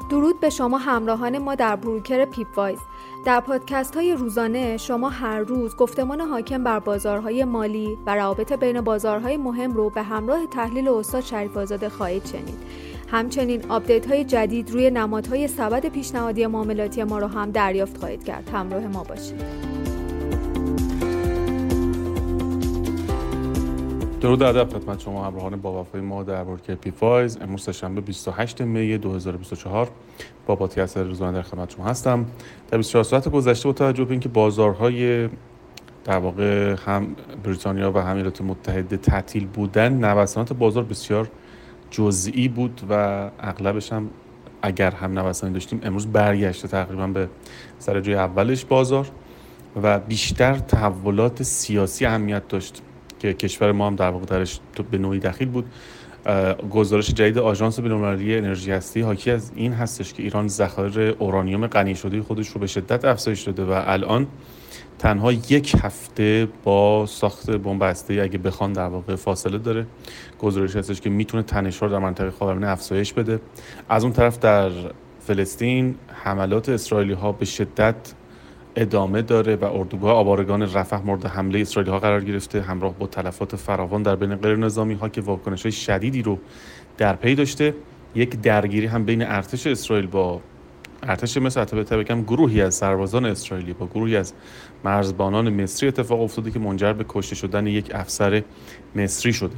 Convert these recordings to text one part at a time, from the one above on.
درود به شما همراهان ما در بروکر پیپوایز. در پادکست های روزانه شما هر روز گفتمان حاکم بر بازارهای مالی و روابط بین بازارهای مهم رو به همراه تحلیل استاد شریف آزاده خواهید شنید. همچنین آپدیت های جدید روی نمادهای سبد پیشنهادی معاملاتی ما رو هم دریافت خواهید کرد. همراه ما باشید. درود و ادب خدمت شما همراهان با وفای ما در بروکر پیپوایز. امروز سه‌شنبه 28 می 2024 با پادکست روزانه در خدمت شما هستم. در 24 ساعت گذشته با توجه به اینکه بازارهای در واقع هم بریتانیا و هم ایالات متحده تعطیل بودن، نوسانات بازار بسیار جزئی بود و اغلبش هم اگر هم نوسانی داشتیم امروز برگشته تقریبا به سر جای اولش بازار و بیشتر تحولات سیاسی اهمیت داشت که کشور ما هم در واقع درش به نوعی دخیل بود. گزارش جدید آژانس بین‌المللی انرژی هستی حاکی از این هستش که ایران ذخایر اورانیوم غنی شده خودش رو به شدت افزایش داده و الان تنها یک هفته با ساخت بمب هسته‌ای اگه بخوان در واقع فاصله داره. گزارش هستش که میتونه تنش‌ها در منطقه خاورمیانه افزایش بده. از اون طرف در فلسطین حملات اسرائیلی‌ها به شدت ادامه داره و اردوگاه آوارگان رفح مورد حمله اسرائیلی‌ها قرار گرفته، همراه با تلفات فراوان در بین غیر نظامی‌ها که واکنش‌های شدیدی رو در پی داشته. یک درگیری هم بین ارتش اسرائیل با ارتش مصر، البته بگم گروهی از سربازان اسرائیلی با گروهی از مرزبانان مصری اتفاق افتاده که منجر به کشته شدن یک افسر مصری شده.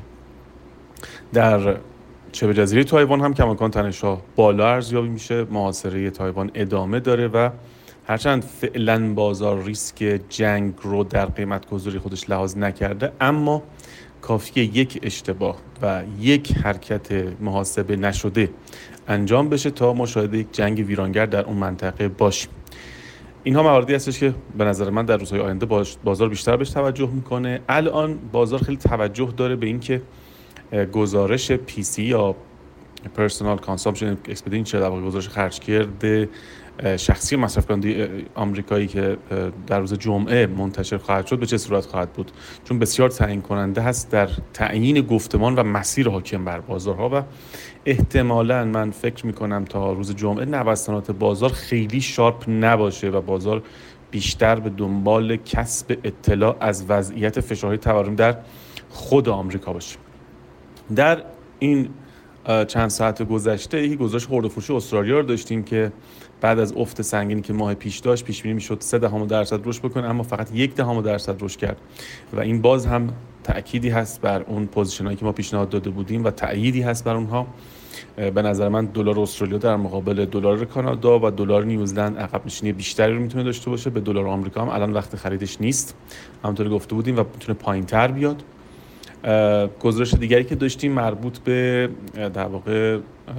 در شبه جزیره تایوان هم کماکان تنش‌ها بالا ارزیابی میشه. محاصره تایوان ادامه داره و هرچند فعلا بازار ریسک جنگ رو در قیمت گذاری خودش لحاظ نکرده، اما کافیه یک اشتباه و یک حرکت محاسبه نشده انجام بشه تا مشاهده یک جنگ ویرانگر در اون منطقه باشیم. اینها مواردی هستش که به نظر من در روزهای آینده بازار بیشتر بهش توجه میکنه. الان بازار خیلی توجه داره به این که گزارش PC یا Personal Consumption Expenditure، در واقع گزارش خرجگرد شخصی مصرف کننده آمریکایی که در روز جمعه منتشر خواهد شد به چه صورت خواهد بود، چون بسیار تعیین کننده هست در تعیین گفتمان و مسیر حاکم بر بازارها و احتمالاً من فکر میکنم تا روز جمعه نوسانات بازار خیلی شارپ نباشه و بازار بیشتر به دنبال کسب اطلاع از وضعیت فشارهای تورمی در خود آمریکا باشه. در این چند ساعت گذشته یک گزارش خرده فروشی استرالیا رو داشتیم که بعد از افت سنگینی که ماه پیش داشت پیش بینی میشد 0.3% رشد بکنه، اما فقط 0.1% رشد کرد و این باز هم تأکیدی هست بر اون پوزیشنایی که ما پیشنهاد داده بودیم و تأییدی هست بر اونها. به نظر من دلار استرالیا در مقابل دلار کانادا و دلار نیوزلند عقب نشینی بیشتری رو میتونه داشته باشه. به دلار آمریکا هم الان وقت خریدش نیست، همونطوری گفته بودیم، و میتونه پایین‌تر بیاد. گزارش دیگری که داشتیم مربوط به در واقع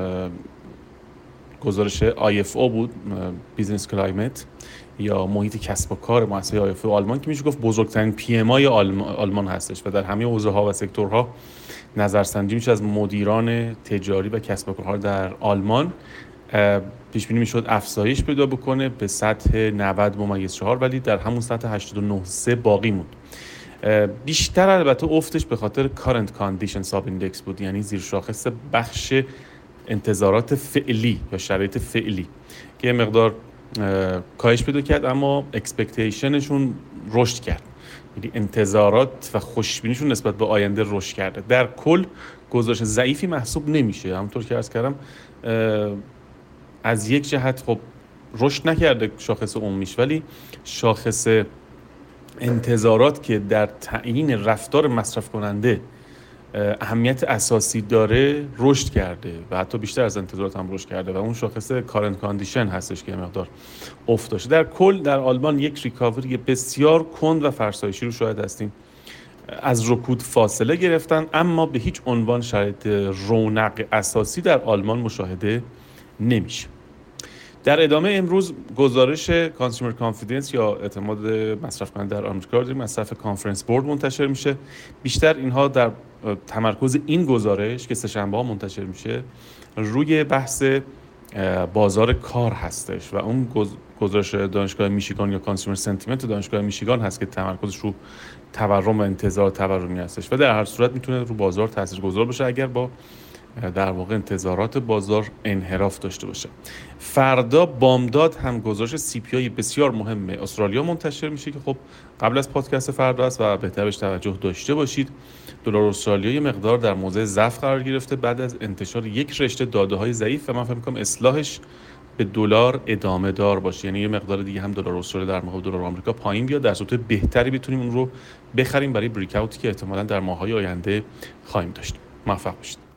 گزارش IFO بود، بیزنس کلایمت یا محیط کسب و کار مؤسسه IFO آلمان که میشه گفت بزرگترین PMI آلمان هستش و در همه حوزه‌ها و سکتورها نظرسنجی میشه از مدیران تجاری و کسب و کارها در آلمان. پیش بینی میشد افزایش پیدا بکنه به سطح 90.4، ولی در همون سطح 89.3 باقی موند. بیشتر البته افتش به خاطر current condition sub index بود، یعنی زیر شاخص بخش انتظارات فعلی یا شرایط فعلی که یه مقدار کاهش پیدا کرد، اما اکسپکتیشنشون رشد کرد، یعنی انتظارات و خوشبینیشون نسبت به آینده رشد کرده. در کل گزارش ضعیفی محسوب نمیشه، همونطور که عرض کردم از یک جهت خب رشد نکرده شاخص عمومیش، ولی شاخص انتظارات که در تعیین رفتار مصرف کننده اهمیت اساسی داره رشد کرده و حتی بیشتر از انتظارات هم رشد کرده و اون شاخص کارنت کاندیشن هستش که مقدار افت داشته. در کل در آلمان یک ریکاوری بسیار کند و فرسایشی رو شاهد هستیم. از رکود فاصله گرفتن، اما به هیچ عنوان شرایط رونق اساسی در آلمان مشاهده نمیشه. در ادامه امروز گزارش کانسیومر کانفیدنس یا اعتماد مصرف کننده در آمریکا رو مصرف کانفرنس بورد منتشر میشه. بیشتر اینها در تمرکز این گزارش که سه‌شنبه ها منتشر میشه روی بحث بازار کار هستش و اون گزارش دانشگاه میشیگان یا کانسیومر سنتیمنت دانشگاه میشیگان هست که تمرکزش رو تورم و انتظار تورمی هستش و در هر صورت میتونه رو بازار تاثیرگذار باشه اگر با در واقع انتظارات بازار انحراف داشته باشه. فردا بامداد هم گزارش CPI بسیار مهم استرالیا منتشر میشه که خب قبل از پادکست فردا است و بهتر بهش توجه داشته باشید. دلار استرالیایی مقدار در موضع ضعف قرار گرفته بعد از انتشار یک رشته داده‌های ضعیف و من فکر می‌کنم اصلاحش به دلار ادامه دار باشه، یعنی یه مقدار دیگه هم دلار استرالیا در مقابل دلار آمریکا پایین بیاد، در صورت بهتری بتونیم اون رو بخریم برای بریک اوتی که احتمالاً در ماه‌های آینده خواهیم داشت. موفق باشید.